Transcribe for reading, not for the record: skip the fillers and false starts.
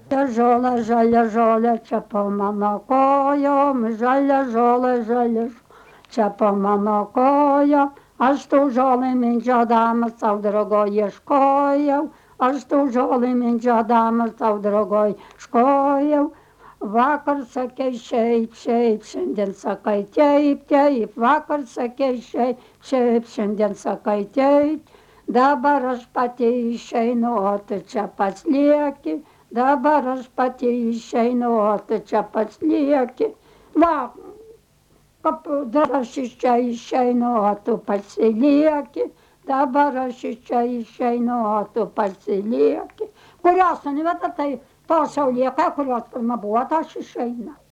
žalia žolė, čia po mano kojom, žalia žolė, čia po mano kojom. Aš tų žolę mindžiodama sau draugo ieškojau, aš tų žolę mindžiodama sau draugo ieškojau. Vakar sakei šiaip, šiandien sakai taip, vakar sakei šiaip, šiandien sakai taip. Dabar aš pati išeinu, o tu čia pats lieki. Dabar aš pati išeinu, o tu čia pats lieki. Va, dabar aš iš čia išeinu, o tu pasilieki. Dabar aš iš čia išeinu, o tu pasilieki. Kurios universitetai to sau lieka, kurios pirma buvo, tas išeina.